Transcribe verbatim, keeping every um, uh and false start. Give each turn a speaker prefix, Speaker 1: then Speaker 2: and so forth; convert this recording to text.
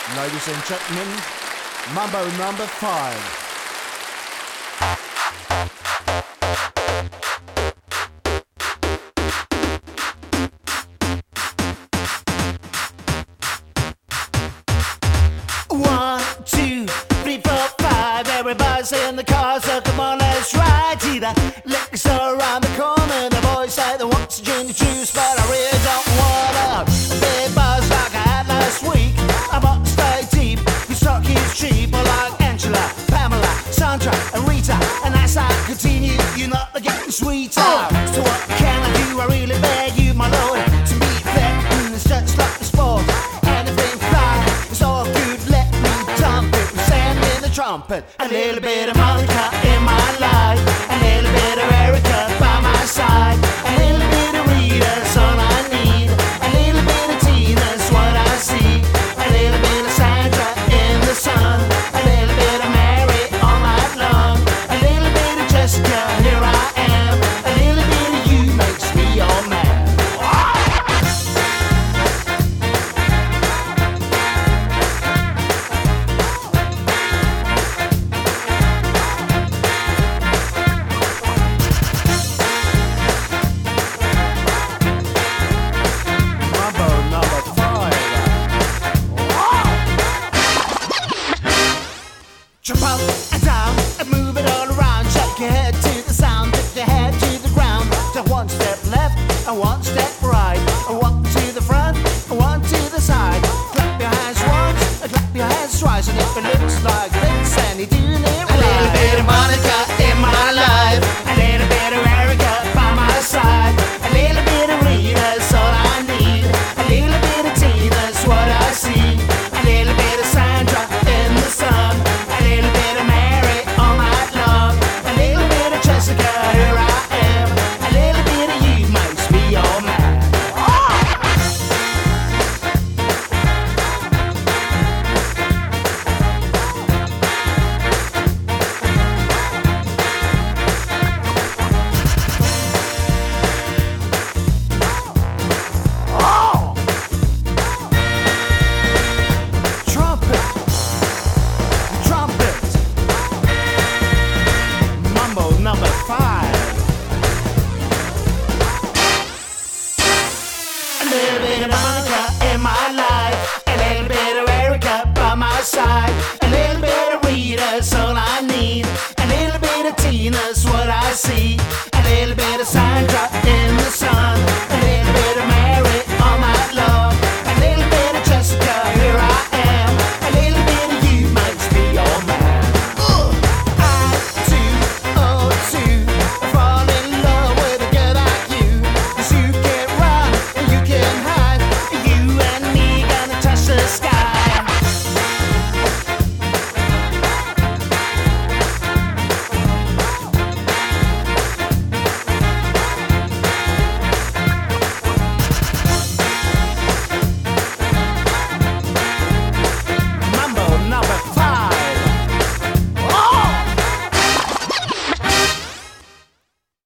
Speaker 1: Ladies and gentlemen, Mambo number five.
Speaker 2: One, two, three, four, five. Everybody's in the car, so come on, let's ride. See that liquor store around the corner. The boys say they want to gin the juice, but I really don't want a big buzz like I had last week. I want to stay deep, your stock is cheap. I like Angela, Pamela, Sandra, and Rita, and as I continue, you're not getting sweeter. So what can I do? I really beg you, my lord, to be fair. Mm, it's just like the sport. Anything fine, it's all good. Let me dump it with sand in the trumpet. A little bit of Monica in my life, a little bit of Erica by my side, a little bit of Rita's all I need, a little bit of Tina's what I see, a little bit of Sandra in the sun, a little bit of Mary all night long, a little bit of Jessica, here I am, a little bit of you makes me your man. Jump up and down and move it all around. Shake your head to the sound, tip your head to the ground. Just one step left and one step right, and one to the front and one to the side. Clap your hands once and clap your hands twice, and if it looks like this and you're doing it right. A little bit of Monica in my life, a little bit of Erica by my side, a little bit of Rita's all I need, a little bit of Tina's what I see, a little bit of Sandra in the sun, a little bit of Mary all night long, a little bit of Jessica, here I am, a little bit of you makes me your man. Oh! Trumpet, trumpet, Mambo number five. A little bit of Monica in my life, a little bit of Erica by my side, a little bit of Rita's all I need, a little bit of Tina's what I see,